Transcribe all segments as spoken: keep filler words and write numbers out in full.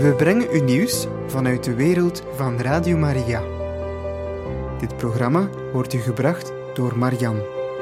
We brengen u nieuws vanuit de wereld van Radio Maria. Dit programma wordt u gebracht door Marian.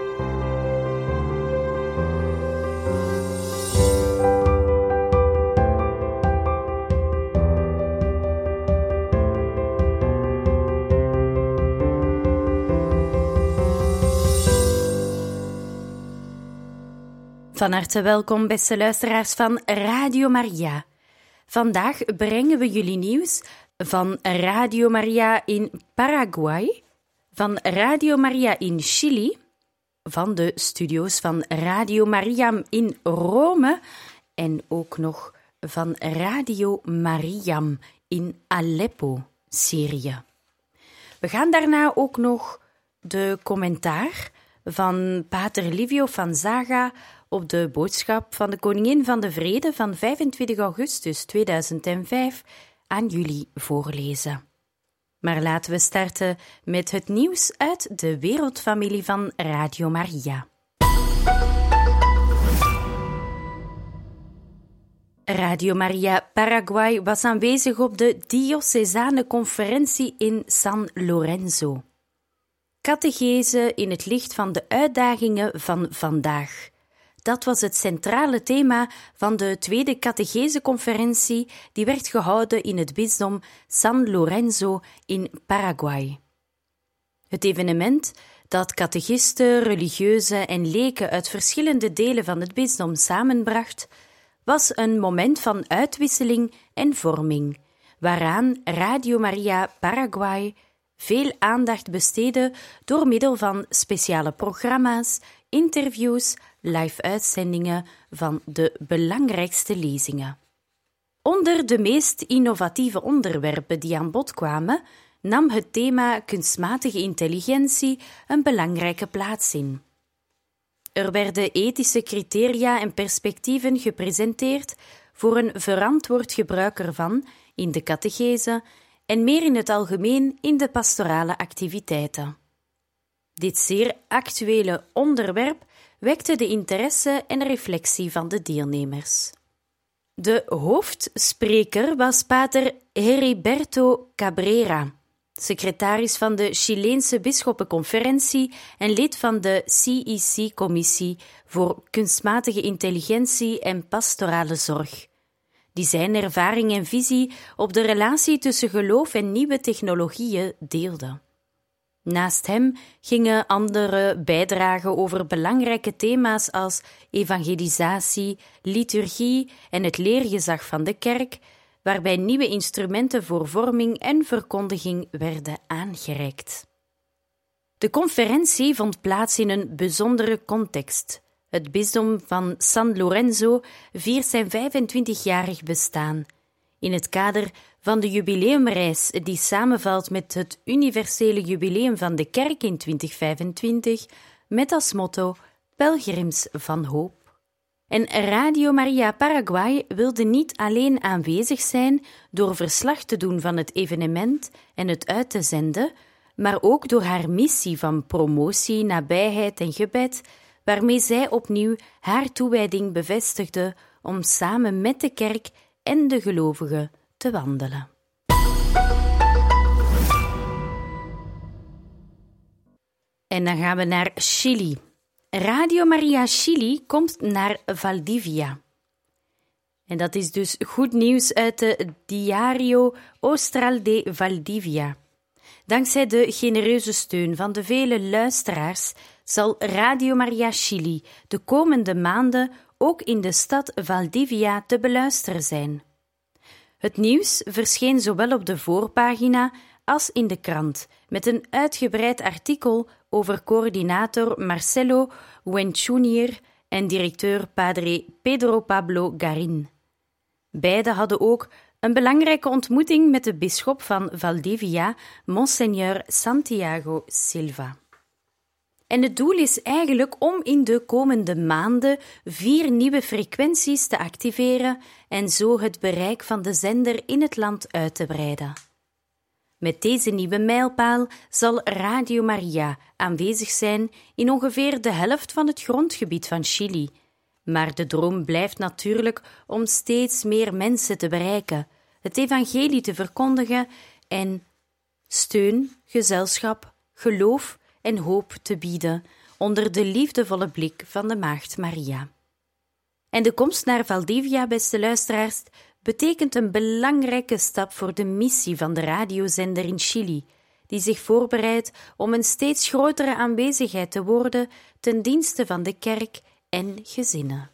Van harte welkom, beste luisteraars van Radio Maria. Vandaag brengen we jullie nieuws van Radio Maria in Paraguay, van Radio Maria in Chili, van de studio's van Radio Mariam in Rome en ook nog van Radio Mariam in Aleppo, Syrië. We gaan daarna ook nog de commentaar van pater Livio van Zaga op de boodschap van de Koningin van de Vrede van vijfentwintig augustus tweeduizend vijf aan jullie voorlezen. Maar laten we starten met het nieuws uit de wereldfamilie van Radio Maria. Radio Maria Paraguay was aanwezig op de diocesane conferentie in San Lorenzo. Catechese in het licht van de uitdagingen van vandaag. Dat was het centrale thema van de tweede catecheseconferentie die werd gehouden in het bisdom San Lorenzo in Paraguay. Het evenement, dat catechisten, religieuzen en leken uit verschillende delen van het bisdom samenbracht, was een moment van uitwisseling en vorming, waaraan Radio Maria Paraguay veel aandacht besteedde door middel van speciale programma's, interviews, live-uitzendingen van de belangrijkste lezingen. Onder de meest innovatieve onderwerpen die aan bod kwamen, nam het thema kunstmatige intelligentie een belangrijke plaats in. Er werden ethische criteria en perspectieven gepresenteerd voor een verantwoord gebruik ervan in de catechese en meer in het algemeen in de pastorale activiteiten. Dit zeer actuele onderwerp wekte de interesse en reflectie van de deelnemers. De hoofdspreker was pater Heriberto Cabrera, secretaris van de Chileense Bisschoppenconferentie en lid van de C I C-commissie voor kunstmatige intelligentie en pastorale zorg, die zijn ervaring en visie op de relatie tussen geloof en nieuwe technologieën deelde. Naast hem gingen andere bijdragen over belangrijke thema's als evangelisatie, liturgie en het leergezag van de kerk, waarbij nieuwe instrumenten voor vorming en verkondiging werden aangereikt. De conferentie vond plaats in een bijzondere context. Het bisdom van San Lorenzo viert zijn vijfentwintigjarig bestaan, in het kader van de jubileumreis die samenvalt met het universele jubileum van de kerk in twintig vijfentwintig, met als motto Pelgrims van Hoop. En Radio Maria Paraguay wilde niet alleen aanwezig zijn door verslag te doen van het evenement en het uit te zenden, maar ook door haar missie van promotie, nabijheid en gebed, waarmee zij opnieuw haar toewijding bevestigde om samen met de kerk en de gelovigen te wandelen. En dan gaan we naar Chili. Radio Maria Chili komt naar Valdivia. En dat is dus goed nieuws uit de Diario Austral de Valdivia. Dankzij de genereuze steun van de vele luisteraars zal Radio Maria Chili de komende maanden ook in de stad Valdivia te beluisteren zijn. Het nieuws verscheen zowel op de voorpagina als in de krant, met een uitgebreid artikel over coördinator Marcelo Wenchunier en directeur Padre Pedro Pablo Garin. Beiden hadden ook een belangrijke ontmoeting met de bisschop van Valdivia, Monseigneur Santiago Silva. En het doel is eigenlijk om in de komende maanden vier nieuwe frequenties te activeren en zo het bereik van de zender in het land uit te breiden. Met deze nieuwe mijlpaal zal Radio Maria aanwezig zijn in ongeveer de helft van het grondgebied van Chili. Maar de droom blijft natuurlijk om steeds meer mensen te bereiken, het evangelie te verkondigen en steun, gezelschap, geloof en hoop te bieden onder de liefdevolle blik van de Maagd Maria. En de komst naar Valdivia, beste luisteraars, betekent een belangrijke stap voor de missie van de radiozender in Chili, die zich voorbereidt om een steeds grotere aanwezigheid te worden ten dienste van de kerk en gezinnen.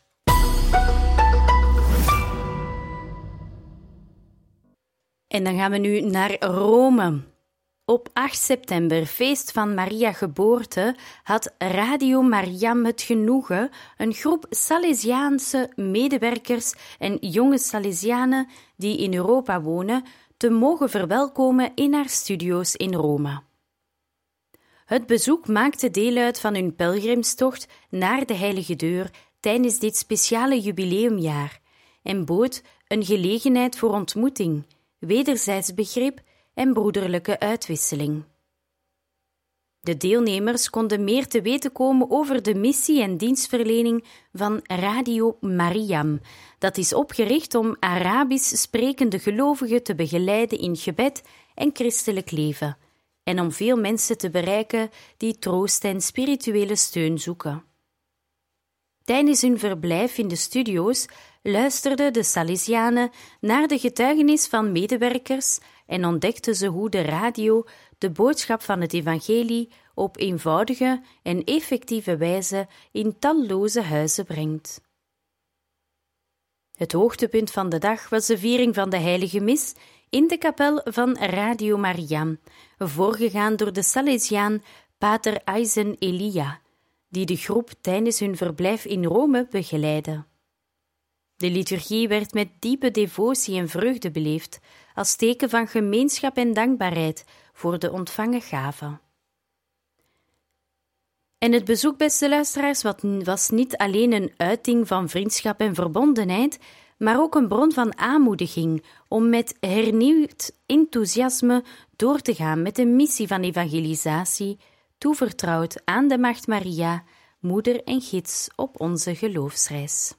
En dan gaan we nu naar Rome. Op acht september, feest van Maria geboorte, had Radio Mariam het genoegen een groep Salesiaanse medewerkers en jonge Salesianen die in Europa wonen te mogen verwelkomen in haar studio's in Rome. Het bezoek maakte deel uit van hun pelgrimstocht naar de Heilige Deur tijdens dit speciale jubileumjaar en bood een gelegenheid voor ontmoeting, wederzijds begrip en broederlijke uitwisseling. De deelnemers konden meer te weten komen over de missie en dienstverlening van Radio Mariam, dat is opgericht om Arabisch sprekende gelovigen te begeleiden in gebed en christelijk leven, en om veel mensen te bereiken die troost en spirituele steun zoeken. Tijdens hun verblijf in de studio's luisterden de Salesianen naar de getuigenis van medewerkers en ontdekten ze hoe de radio de boodschap van het evangelie op eenvoudige en effectieve wijze in talloze huizen brengt. Het hoogtepunt van de dag was de viering van de heilige mis in de kapel van Radio Mariam, voorgegaan door de Salesiaan Pater Aizen Elia, die de groep tijdens hun verblijf in Rome begeleidde. De liturgie werd met diepe devotie en vreugde beleefd, als teken van gemeenschap en dankbaarheid voor de ontvangen gave. En het bezoek, beste luisteraars, was niet alleen een uiting van vriendschap en verbondenheid, maar ook een bron van aanmoediging om met hernieuwd enthousiasme door te gaan met de missie van evangelisatie, toevertrouwd aan de Maagd Maria, moeder en gids op onze geloofsreis.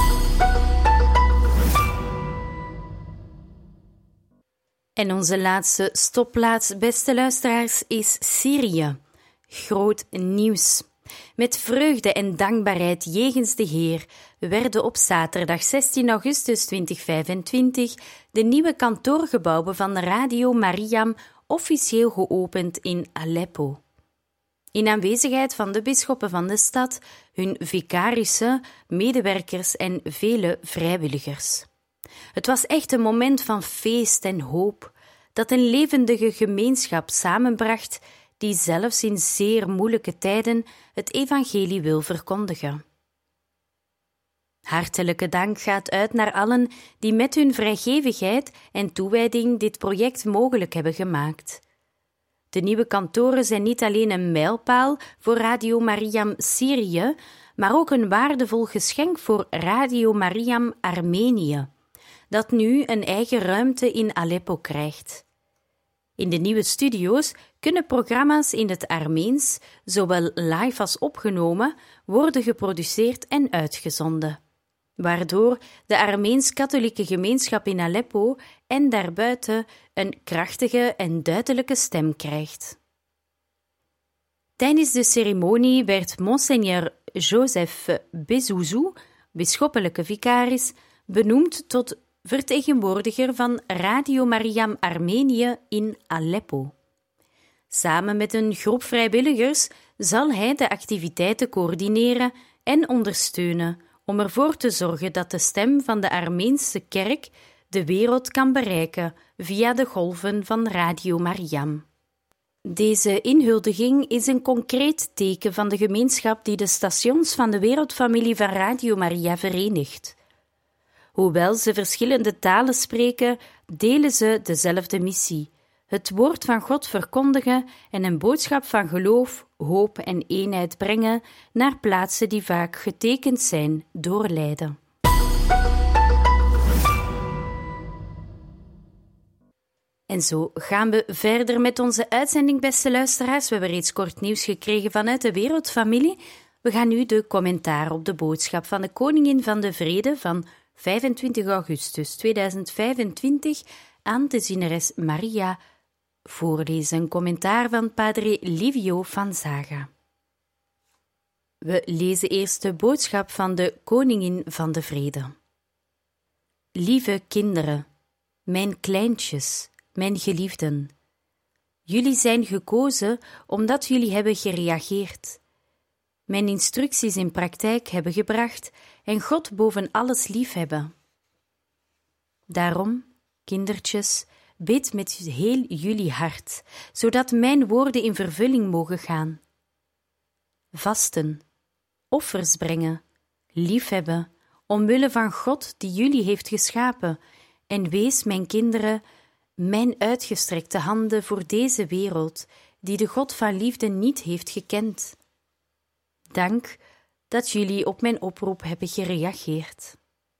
En onze laatste stopplaats, beste luisteraars, is Syrië. Groot nieuws. Met vreugde en dankbaarheid jegens de Heer werden op zaterdag zestien augustus tweeduizend vijfentwintig de nieuwe kantoorgebouwen van Radio Mariam officieel geopend in Aleppo. In aanwezigheid van de bisschoppen van de stad, hun vicarissen, medewerkers en vele vrijwilligers. Het was echt een moment van feest en hoop, dat een levendige gemeenschap samenbracht die zelfs in zeer moeilijke tijden het evangelie wil verkondigen. Hartelijke dank gaat uit naar allen die met hun vrijgevigheid en toewijding dit project mogelijk hebben gemaakt. De nieuwe kantoren zijn niet alleen een mijlpaal voor Radio Mariam Syrië, maar ook een waardevol geschenk voor Radio Mariam Armenië, dat nu een eigen ruimte in Aleppo krijgt. In de nieuwe studio's kunnen programma's in het Armeens, zowel live als opgenomen, worden geproduceerd en uitgezonden, waardoor de Armeens-katholieke gemeenschap in Aleppo en daarbuiten een krachtige en duidelijke stem krijgt. Tijdens de ceremonie werd Monseigneur Joseph Bezouzou, bisschoppelijke vicaris, benoemd tot vertegenwoordiger van Radio Mariam Armenië in Aleppo. Samen met een groep vrijwilligers zal hij de activiteiten coördineren en ondersteunen om ervoor te zorgen dat de stem van de Armeense kerk de wereld kan bereiken via de golven van Radio Mariam. Deze inhuldiging is een concreet teken van de gemeenschap die de stations van de wereldfamilie van Radio Maria verenigt. Hoewel ze verschillende talen spreken, delen ze dezelfde missie: het woord van God verkondigen en een boodschap van geloof, hoop en eenheid brengen naar plaatsen die vaak getekend zijn door lijden. En zo gaan we verder met onze uitzending, beste luisteraars. We hebben reeds kort nieuws gekregen vanuit de wereldfamilie. We gaan nu de commentaar op de boodschap van de Koningin van de Vrede van vijfentwintig augustus tweeduizend vijfentwintig, aan de zingeres Maria, voorlezen een commentaar van Padre Livio Fanzaga. We lezen eerst de boodschap van de Koningin van de Vrede. Lieve kinderen, mijn kleintjes, mijn geliefden, jullie zijn gekozen omdat jullie hebben gereageerd, mijn instructies in praktijk hebben gebracht en God boven alles liefhebben. Daarom, kindertjes, bid met heel jullie hart, zodat mijn woorden in vervulling mogen gaan. Vasten, offers brengen, liefhebben, omwille van God die jullie heeft geschapen, en wees, mijn kinderen, mijn uitgestrekte handen voor deze wereld, die de God van liefde niet heeft gekend. Dank dat jullie op mijn oproep hebben gereageerd.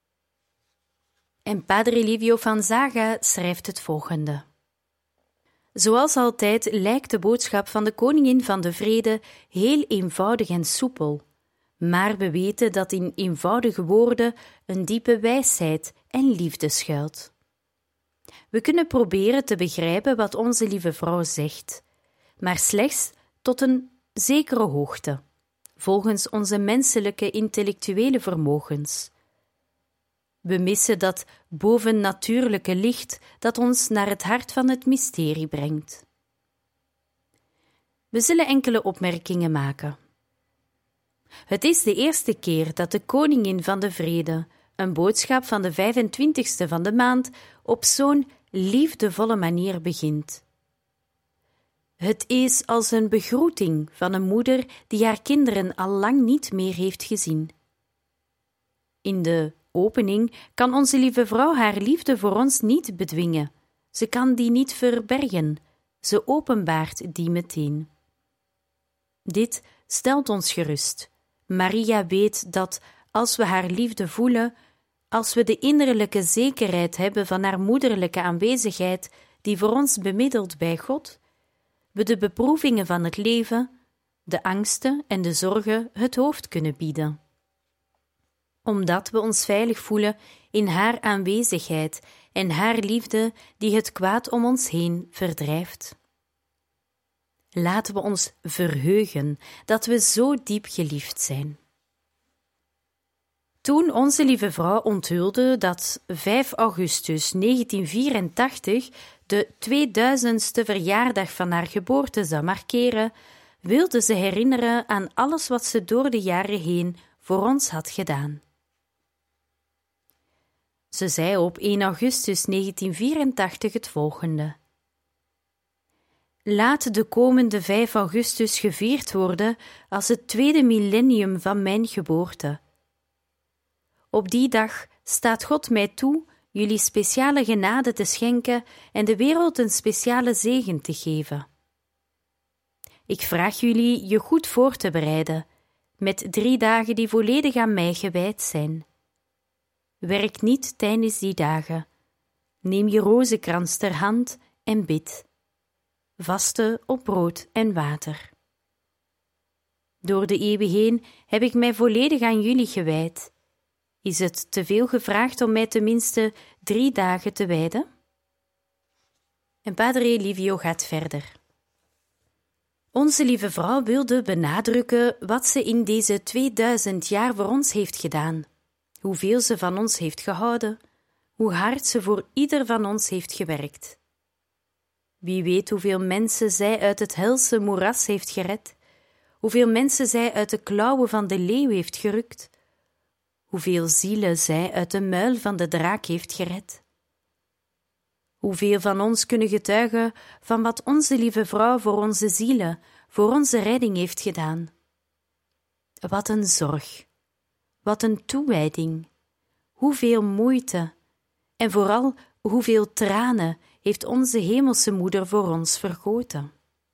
En Padre Livio Fanzaga schrijft het volgende. Zoals altijd lijkt de boodschap van de Koningin van de Vrede heel eenvoudig en soepel, maar we weten dat in eenvoudige woorden een diepe wijsheid en liefde schuilt. We kunnen proberen te begrijpen wat onze lieve vrouw zegt, maar slechts tot een zekere hoogte, volgens onze menselijke intellectuele vermogens. We missen dat bovennatuurlijke licht dat ons naar het hart van het mysterie brengt. We zullen enkele opmerkingen maken. Het is de eerste keer dat de Koningin van de Vrede een boodschap van de vijfentwintigste van de maand op zo'n liefdevolle manier begint. Het is als een begroeting van een moeder die haar kinderen al lang niet meer heeft gezien. In de opening kan onze lieve vrouw haar liefde voor ons niet bedwingen. Ze kan die niet verbergen. Ze openbaart die meteen. Dit stelt ons gerust. Maria weet dat, als we haar liefde voelen, als we de innerlijke zekerheid hebben van haar moederlijke aanwezigheid, die voor ons bemiddelt bij God, we de beproevingen van het leven, de angsten en de zorgen het hoofd kunnen bieden. Omdat we ons veilig voelen in haar aanwezigheid en haar liefde die het kwaad om ons heen verdrijft. Laten we ons verheugen dat we zo diep geliefd zijn. Toen onze lieve vrouw onthulde dat vijf augustus negentien vierentachtig de tweeduizendste verjaardag van haar geboorte zou markeren, wilde ze herinneren aan alles wat ze door de jaren heen voor ons had gedaan. Ze zei op één augustus negentien vierentachtig het volgende. Laat de komende vijf augustus gevierd worden als het tweede millennium van mijn geboorte. Op die dag staat God mij toe jullie speciale genade te schenken en de wereld een speciale zegen te geven. Ik vraag jullie je goed voor te bereiden, met drie dagen die volledig aan mij gewijd zijn. Werk niet tijdens die dagen. Neem je rozenkrans ter hand en bid. Vaste op brood en water. Door de eeuwen heen heb ik mij volledig aan jullie gewijd. Is het te veel gevraagd om mij tenminste drie dagen te wijden? En Padre Livio gaat verder. Onze lieve vrouw wilde benadrukken wat ze in deze tweeduizend jaar voor ons heeft gedaan, hoeveel ze van ons heeft gehouden, hoe hard ze voor ieder van ons heeft gewerkt. Wie weet hoeveel mensen zij uit het helse moeras heeft gered, hoeveel mensen zij uit de klauwen van de leeuw heeft gerukt, hoeveel zielen zij uit de muil van de draak heeft gered. Hoeveel van ons kunnen getuigen van wat onze lieve vrouw voor onze zielen, voor onze redding heeft gedaan. Wat een zorg, wat een toewijding, hoeveel moeite en vooral hoeveel tranen heeft onze hemelse moeder voor ons vergoten.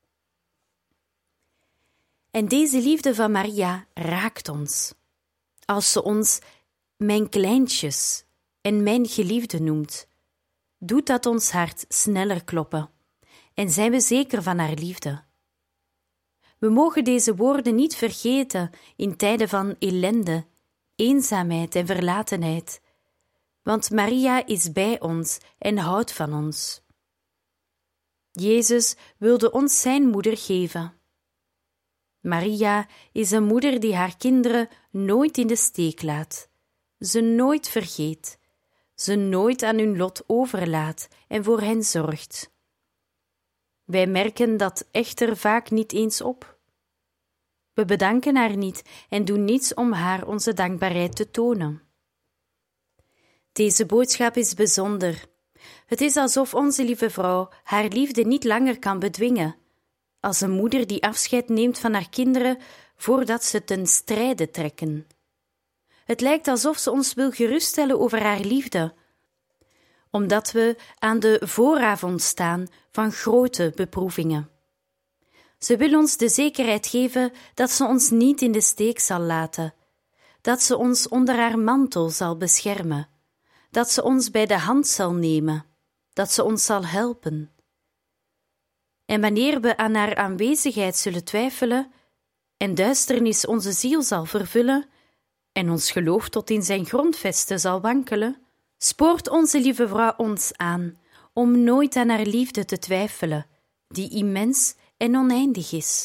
En deze liefde van Maria raakt ons, als ze ons mijn kleintjes en mijn geliefde noemt. Doet dat ons hart sneller kloppen en zijn we zeker van haar liefde. We mogen deze woorden niet vergeten in tijden van ellende, eenzaamheid en verlatenheid, want Maria is bij ons en houdt van ons. Jezus wilde ons zijn moeder geven. Maria is een moeder die haar kinderen nooit in de steek laat, ze nooit vergeet, ze nooit aan hun lot overlaat en voor hen zorgt. Wij merken dat echter vaak niet eens op. We bedanken haar niet en doen niets om haar onze dankbaarheid te tonen. Deze boodschap is bijzonder. Het is alsof onze lieve vrouw haar liefde niet langer kan bedwingen, als een moeder die afscheid neemt van haar kinderen voordat ze ten strijde trekken. Het lijkt alsof ze ons wil geruststellen over haar liefde, omdat we aan de vooravond staan van grote beproevingen. Ze wil ons de zekerheid geven dat ze ons niet in de steek zal laten, dat ze ons onder haar mantel zal beschermen, dat ze ons bij de hand zal nemen, dat ze ons zal helpen. En wanneer we aan haar aanwezigheid zullen twijfelen en duisternis onze ziel zal vervullen en ons geloof tot in zijn grondvesten zal wankelen, spoort onze lieve vrouw ons aan om nooit aan haar liefde te twijfelen, die immens en oneindig is.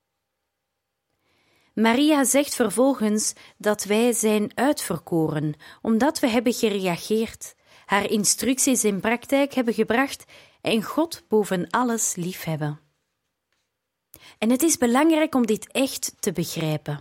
Maria zegt vervolgens dat wij zijn uitverkoren, omdat we hebben gereageerd, haar instructies in praktijk hebben gebracht en God boven alles liefhebben. En het is belangrijk om dit echt te begrijpen.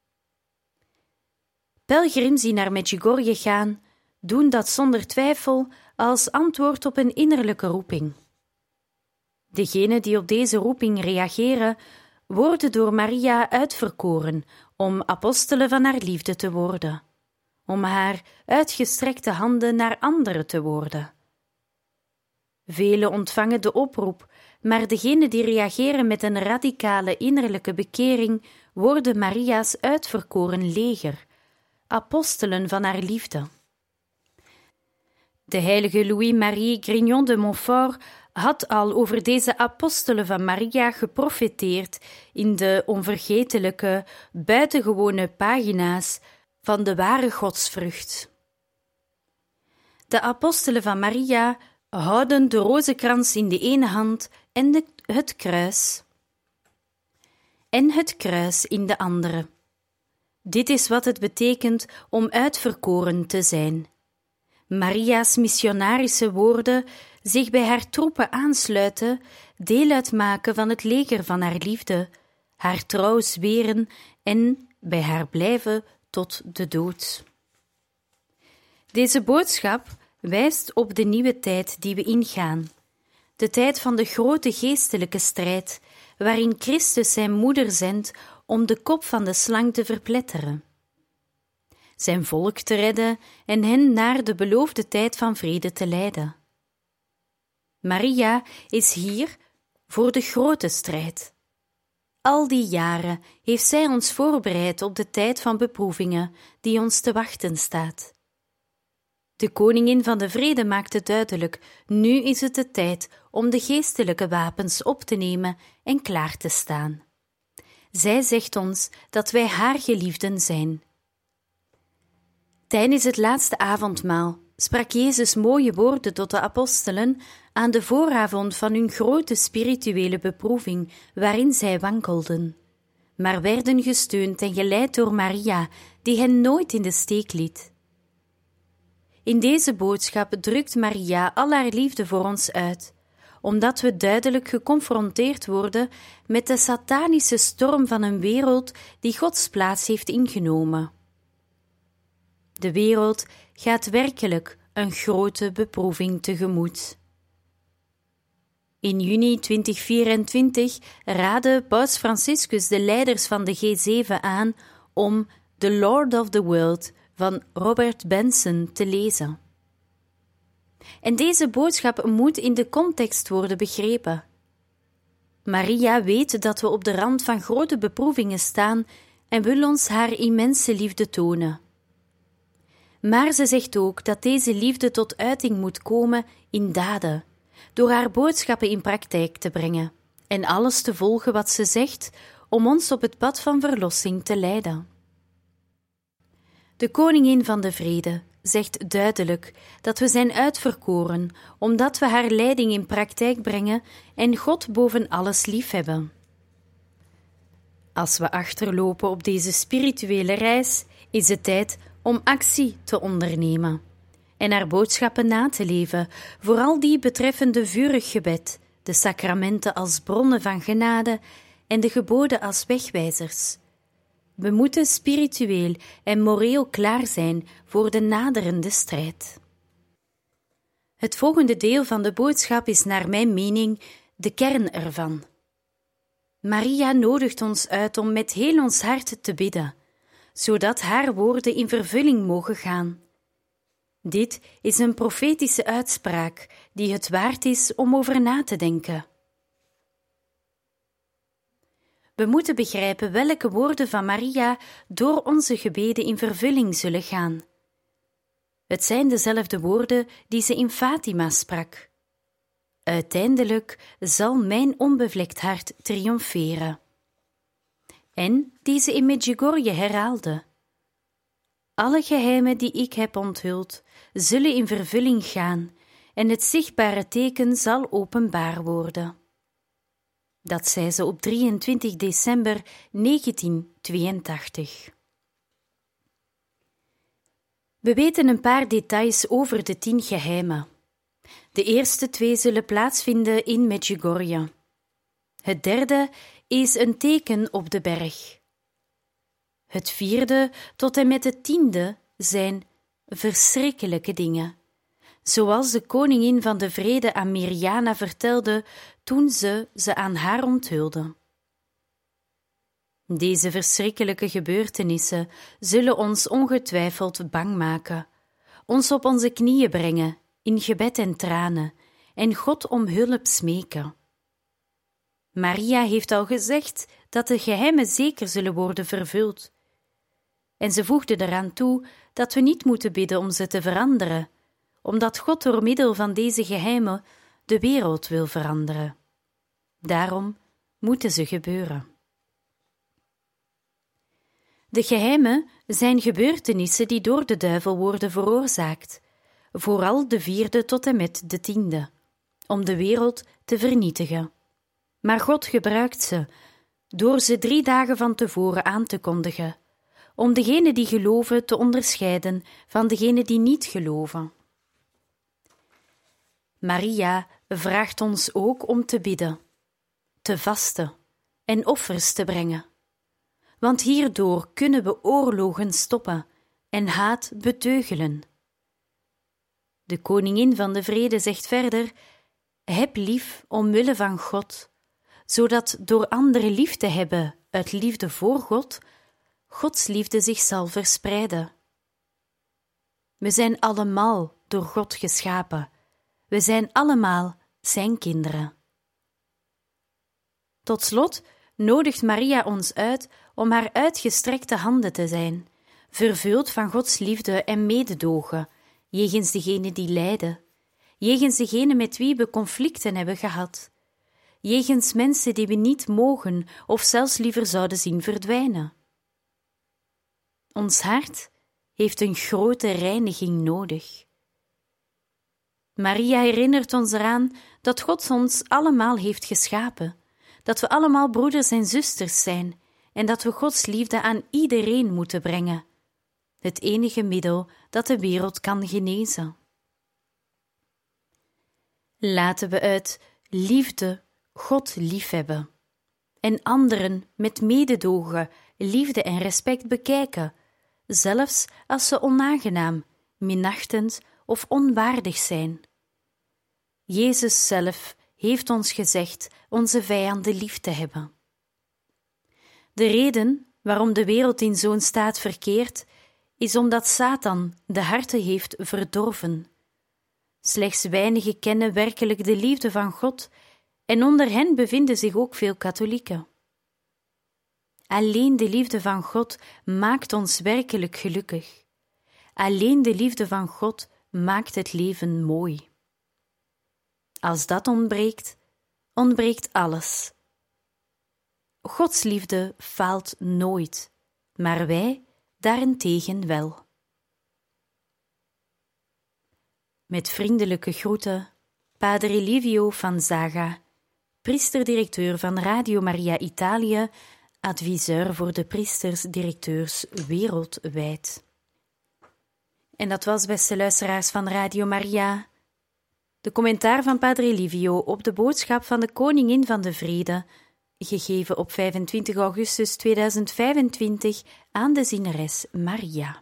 Pelgrims die naar Medjugorje gaan, doen dat zonder twijfel als antwoord op een innerlijke roeping. Degenen die op deze roeping reageren, worden door Maria uitverkoren om apostelen van haar liefde te worden, om haar uitgestrekte handen naar anderen te worden. Velen ontvangen de oproep, maar degenen die reageren met een radicale innerlijke bekering worden Maria's uitverkoren leger, apostelen van haar liefde. De heilige Louis-Marie Grignon de Montfort had al over deze apostelen van Maria geprofeteerd in de onvergetelijke, buitengewone pagina's van de ware godsvrucht. De apostelen van Maria houden de rozenkrans in de ene hand en de, het kruis, en het kruis in de andere. Dit is wat het betekent om uitverkoren te zijn. Maria's missionarische woorden, zich bij haar troepen aansluiten, deel uitmaken van het leger van haar liefde, haar trouw zweren en bij haar blijven tot de dood. Deze boodschap wijst op de nieuwe tijd die we ingaan, de tijd van de grote geestelijke strijd, waarin Christus zijn moeder zendt om de kop van de slang te verpletteren, zijn volk te redden en hen naar de beloofde tijd van vrede te leiden. Maria is hier voor de grote strijd. Al die jaren heeft zij ons voorbereid op de tijd van beproevingen die ons te wachten staat. De koningin van de vrede maakt het duidelijk, nu is het de tijd om de geestelijke wapens op te nemen en klaar te staan. Zij zegt ons dat wij haar geliefden zijn. Tijdens het laatste avondmaal sprak Jezus mooie woorden tot de apostelen aan de vooravond van hun grote spirituele beproeving waarin zij wankelden, maar werden gesteund en geleid door Maria, die hen nooit in de steek liet. In deze boodschap drukt Maria al haar liefde voor ons uit, omdat we duidelijk geconfronteerd worden met de satanische storm van een wereld die Gods plaats heeft ingenomen. De wereld gaat werkelijk een grote beproeving tegemoet. In juni twintig vierentwintig raadde Paus Franciscus de leiders van de G zeven aan om The Lord of the World van Robert Benson te lezen. En deze boodschap moet in de context worden begrepen. Maria weet dat we op de rand van grote beproevingen staan en wil ons haar immense liefde tonen. Maar ze zegt ook dat deze liefde tot uiting moet komen in daden, door haar boodschappen in praktijk te brengen en alles te volgen wat ze zegt om ons op het pad van verlossing te leiden. De koningin van de vrede zegt duidelijk dat we zijn uitverkoren, omdat we haar leiding in praktijk brengen en God boven alles liefhebben. Als we achterlopen op deze spirituele reis, is het tijd om actie te ondernemen en haar boodschappen na te leven, vooral die betreffende vurig gebed, de sacramenten als bronnen van genade en de geboden als wegwijzers. We moeten spiritueel en moreel klaar zijn voor de naderende strijd. Het volgende deel van de boodschap is naar mijn mening de kern ervan. Maria nodigt ons uit om met heel ons hart te bidden, zodat haar woorden in vervulling mogen gaan. Dit is een profetische uitspraak die het waard is om over na te denken. We moeten begrijpen welke woorden van Maria door onze gebeden in vervulling zullen gaan. Het zijn dezelfde woorden die ze in Fatima sprak. Uiteindelijk zal mijn onbevlekt hart triomferen. En die ze in Medjugorje herhaalde. Alle geheimen die ik heb onthuld, zullen in vervulling gaan en het zichtbare teken zal openbaar worden. Dat zei ze op drieëntwintig december negentienhonderdtweeëntachtig. We weten een paar details over de tien geheimen. De eerste twee zullen plaatsvinden in Medjugorje. Het derde is een teken op de berg. Het vierde tot en met het tiende zijn verschrikkelijke dingen, zoals de koningin van de vrede aan Mirjana vertelde toen ze ze aan haar onthulde. Deze verschrikkelijke gebeurtenissen zullen ons ongetwijfeld bang maken, ons op onze knieën brengen, in gebed en tranen, en God om hulp smeken. Maria heeft al gezegd dat de geheimen zeker zullen worden vervuld. En ze voegde eraan toe dat we niet moeten bidden om ze te veranderen, omdat God door middel van deze geheimen de wereld wil veranderen. Daarom moeten ze gebeuren. De geheimen zijn gebeurtenissen die door de duivel worden veroorzaakt, vooral de vierde tot en met de tiende, om de wereld te vernietigen. Maar God gebruikt ze, door ze drie dagen van tevoren aan te kondigen, om degenen die geloven te onderscheiden van degenen die niet geloven. Maria vraagt ons ook om te bidden, te vasten en offers te brengen, want hierdoor kunnen we oorlogen stoppen en haat beteugelen. De koningin van de vrede zegt verder: heb lief omwille van God, zodat door anderen lief te hebben uit liefde voor God, Gods liefde zich zal verspreiden. We zijn allemaal door God geschapen. We zijn allemaal zijn kinderen. Tot slot nodigt Maria ons uit om haar uitgestrekte handen te zijn, vervuld van Gods liefde en mededogen, jegens degenen die lijden, jegens degenen met wie we conflicten hebben gehad, jegens mensen die we niet mogen of zelfs liever zouden zien verdwijnen. Ons hart heeft een grote reiniging nodig. Maria herinnert ons eraan dat God ons allemaal heeft geschapen, dat we allemaal broeders en zusters zijn en dat we Gods liefde aan iedereen moeten brengen, het enige middel dat de wereld kan genezen. Laten we uit liefde God liefhebben en anderen met mededogen, liefde en respect bekijken, zelfs als ze onaangenaam, minachtend of onwaardig zijn. Jezus zelf heeft ons gezegd onze vijanden lief te hebben. De reden waarom de wereld in zo'n staat verkeert, is omdat Satan de harten heeft verdorven. Slechts weinigen kennen werkelijk de liefde van God, en onder hen bevinden zich ook veel katholieken. Alleen de liefde van God maakt ons werkelijk gelukkig. Alleen de liefde van God maakt het leven mooi. Als dat ontbreekt, ontbreekt alles. Gods liefde faalt nooit, maar wij daarentegen wel. Met vriendelijke groeten, Padre Livio van Zaga, priesterdirecteur van Radio Maria Italië, adviseur voor de priestersdirecteurs wereldwijd. En dat was, beste luisteraars van Radio Maria, de commentaar van Padre Livio op de boodschap van de Koningin van de Vrede, gegeven op vijfentwintig augustus tweeduizend vijfentwintig aan de zinneres Maria.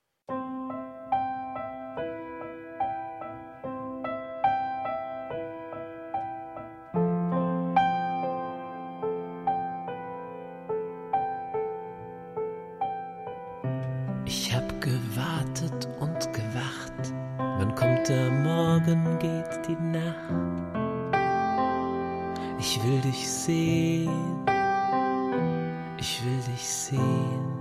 Ich hab gewartet und gewacht, wann kommt der Morgen, geht die Nacht. Ich will dich sehen, ich will dich sehen.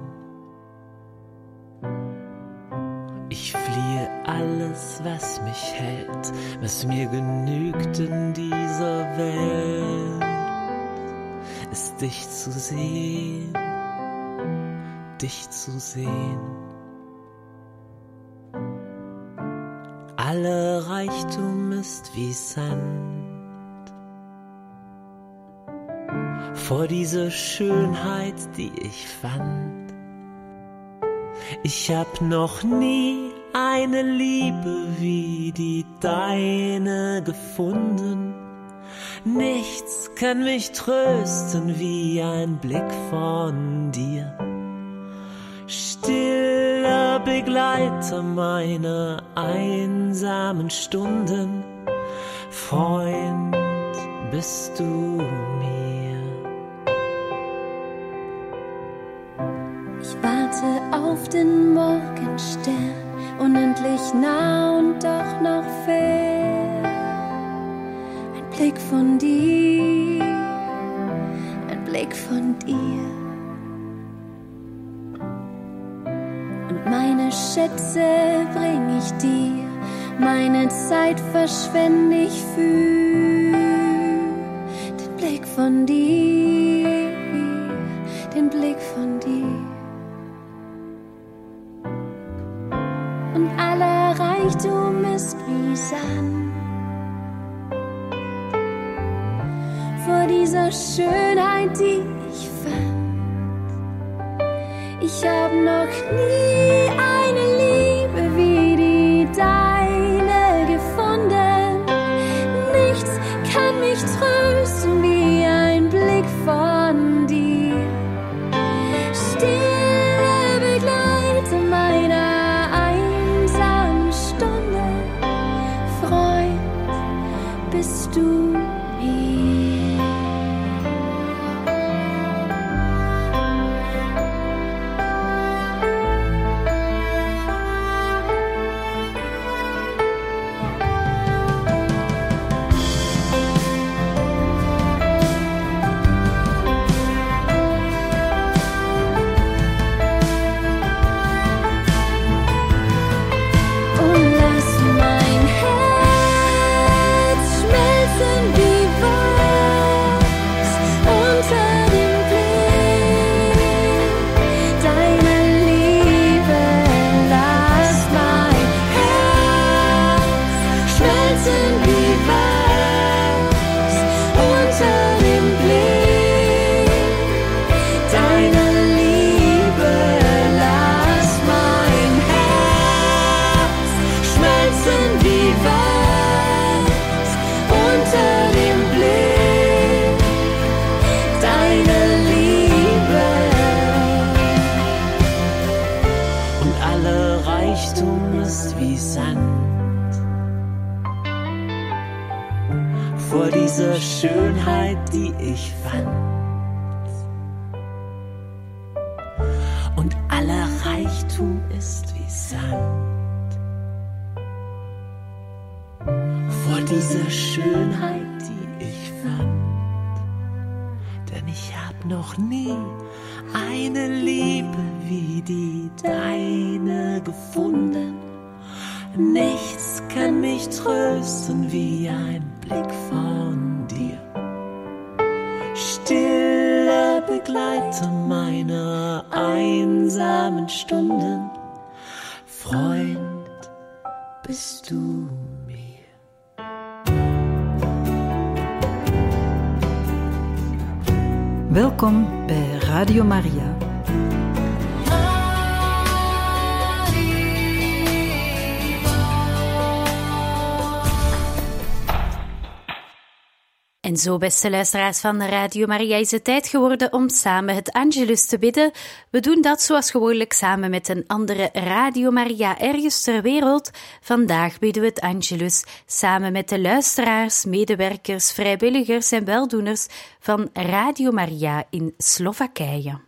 Ich fliehe alles, was mich hält, was mir genügt in dieser Welt, ist dich zu sehen, dich zu sehen. Aller Reichtum ist wie Sand vor dieser Schönheit, die ich fand. Ich hab noch nie eine Liebe wie die deine gefunden. Nichts kann mich trösten wie ein Blick von dir. Stiller Begleiter meiner einsamen Stunden, Freund bist du mir. Ich warte auf den Morgenstern, unendlich nah und doch noch fern. Ein Blick von dir, ein Blick von dir. Meine Schätze bring ich dir, meine Zeit verschwende ich für den Blick von dir, den Blick von dir. Und aller Reichtum ist wie Sand vor dieser Schönheit, die ich fand. Ich hab noch nie eine Liebe wie die deine gefunden. Nichts kann mich trösten wie ein Blick von dir. Stille Begleiter meiner einsamen Stunde, Freund bist du mir. Schönheit, die ich fand. Und aller Reichtum ist wie Sand vor dieser Schönheit, die ich fand. Denn ich hab noch nie eine Liebe wie die deine gefunden. Nichts kann mich trösten wie ein Blick von dir. Stiller Begleiter meiner einsamen Stunden, Freund bist du mir. Welkom bij Radio Maria. En zo, beste luisteraars van Radio Maria, is het tijd geworden om samen het Angelus te bidden. We doen dat zoals gewoonlijk samen met een andere Radio Maria ergens ter wereld. Vandaag bidden we het Angelus samen met de luisteraars, medewerkers, vrijwilligers en weldoeners van Radio Maria in Slowakije.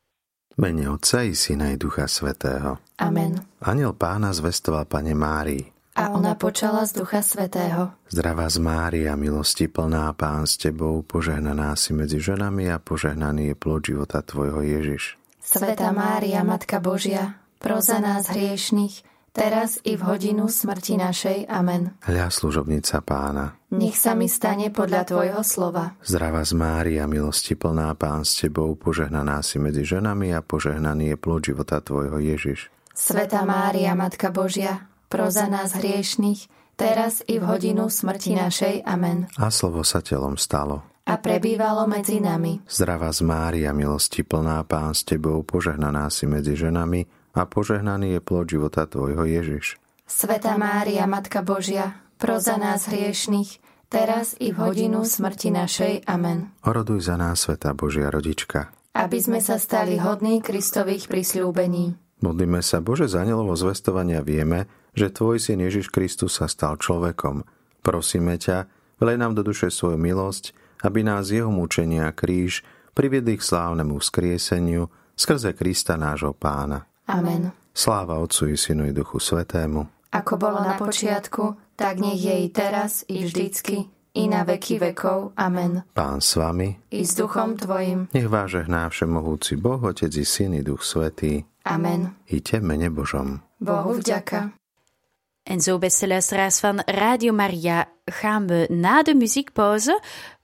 Mene Otca i Syna i Ducha Svätého. Amen. Anjel Pána zvestoval Panne Márii. A ona počala z Ducha Svätého. Zdravá z Mária, milosti plná, Pán s Tebou, požehnaná si medzi ženami a požehnaný je plod života Tvojho Ježiš. Svätá Mária, Matka Božia, pros za nás hriešnych, teraz i v hodinu smrti našej. Amen. Hľa, služobnica Pána. Nech sa mi stane podľa Tvojho slova. Zdravá z Mária, milosti plná, Pán s Tebou, požehnaná si medzi ženami a požehnaný je plod života Tvojho Ježiš. Svätá Mária, Matka Božia, pros za nás hriešnych, teraz i v hodinu smrti našej. Amen. A slovo sa telom stalo a prebývalo medzi nami. Zdravá z Mária, milosti plná, Pán s Tebou, požehnaná si medzi ženami a požehnaný je plod života Tvojho Ježiš. Svätá Mária, Matka Božia, pros za nás hriešnych, teraz i v hodinu smrti našej. Amen. Oroduj za nás, Svätá Božia Rodička, aby sme sa stali hodní Kristových prisľúbení. Modlíme sa, Bože, z anjelovo zvestovania vieme, že Tvoj Syn Ježiš Kristus sa stal človekom. Prosíme ťa, vlej nám do duše svoju milosť, aby nás jeho mučenia a kríž priviedli k slávnemu vzkrieseniu skrze Krista nášho Pána. Amen. Sláva Otcu i Synu i Duchu Svätému. Ako bolo na počiatku, tak nech je i teraz, i vždycky, i na veky vekov. Amen. Pán s vami, i s duchom Tvojim. Nech vás žehná všemohúci Boh, Otec i Syn i Duch Svätý. Amen. Iďte v mene Božom. Bohu vďaka. En zo, beste luisteraars van Radio Maria, gaan we na de muziekpauze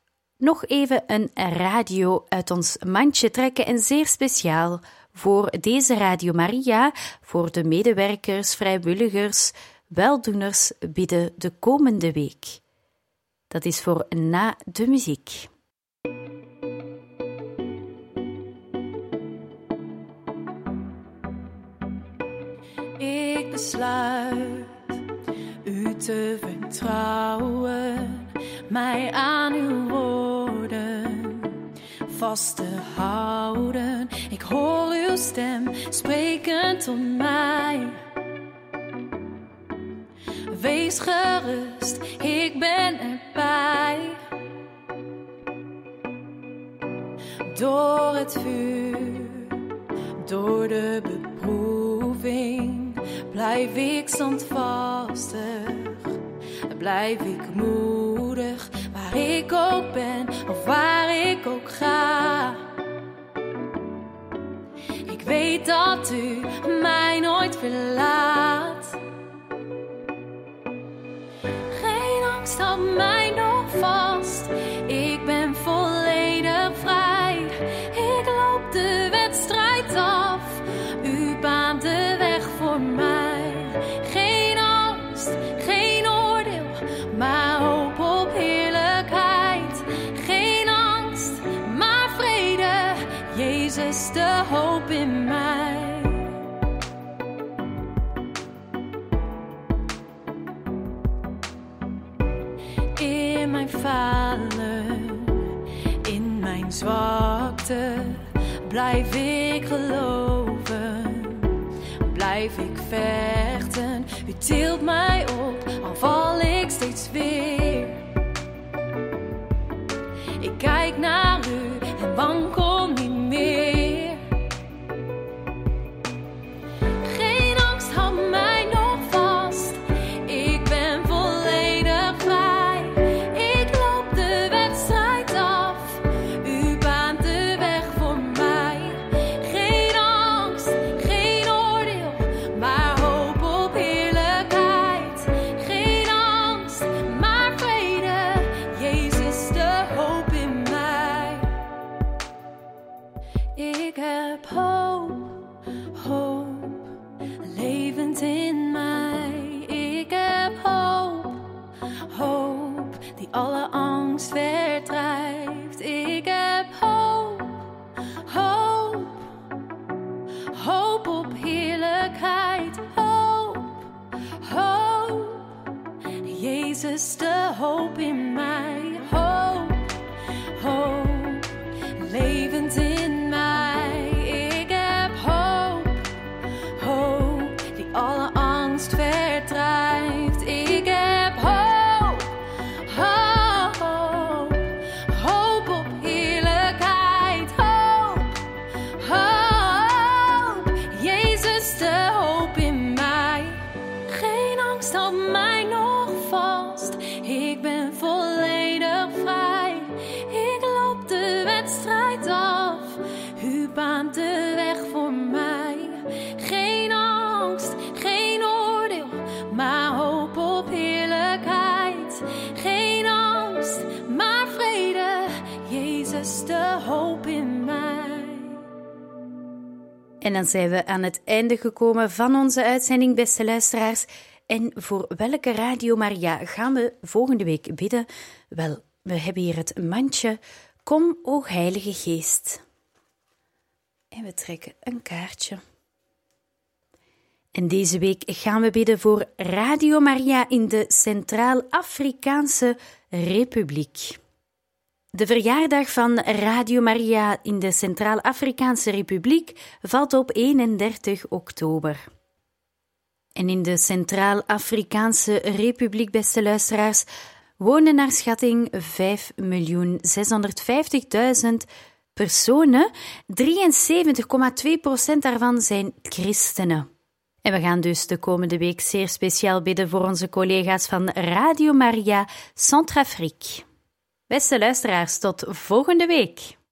nog even een radio uit ons mandje trekken. En zeer speciaal voor deze Radio Maria, voor de medewerkers, vrijwilligers, weldoeners bidden de komende week. Dat is voor na de muziek. Ik besluit u te vertrouwen, mij aan uw woorden vast te houden. Ik hoor uw stem spreken tot mij. Wees gerust, ik ben erbij. Door het vuur, door de beproeving, blijf ik standvastig, blijf ik moedig, waar ik ook ben of waar ik ook ga. Ik weet dat u mij nooit verlaat. Geen angst houdt mij nog vast, ik ben volledig vrij. Ik loop de wedstrijd af, u baant de weg voor mij. Geen angst, geen oordeel, maar hoop op heerlijkheid. Geen angst, maar vrede, Jezus de hoop in mij. In mijn falen, in mijn zwakte, blijf ik geloven, blijf ik vechten. U tilt mij op, al val ik steeds weer. Ik kijk naar u en wankel niet meer. Geen angst houdt mij nog vast, ik ben volledig vrij. Ik loop de wedstrijd af, u baant de weg voor mij. Geen angst, geen oordeel, maar hoop op heerlijkheid. Geen angst, maar alle angst verdrijft. Ik heb hoop, hoop, hoop op heerlijkheid, hoop, hoop. Jezus, de hoop in mij, hoop, hoop, levend in mij. Ik heb hoop, hoop, die alle angst verdrijft. Ik heb hoop, hoop, hoop op heerlijkheid, hoop, hoop. Jezus, de hoop in mij. Geen angst houdt mij nog vast. Ik ben volledig vrij. Ik loop de wedstrijd af. U baant de weg voor mij. Geen angst, geen oordeel, maar hoop op heerlijkheid. Geen angst, maar vrede. Jezus, de hoop in mij. En dan zijn we aan het einde gekomen van onze uitzending, beste luisteraars. En voor welke Radio Maria gaan we volgende week bidden? Wel, we hebben hier het mandje Kom, o Heilige Geest. En we trekken een kaartje. En deze week gaan we bidden voor Radio Maria in de Centraal-Afrikaanse Republiek. De verjaardag van Radio Maria in de Centraal-Afrikaanse Republiek valt op eenendertig oktober. En in de Centraal-Afrikaanse Republiek, beste luisteraars, wonen naar schatting vijf miljoen zeshonderdvijftigduizend personen. drieënzeventig komma twee procent daarvan zijn christenen. En we gaan dus de komende week zeer speciaal bidden voor onze collega's van Radio Maria Centrafrique. Beste luisteraars, tot volgende week.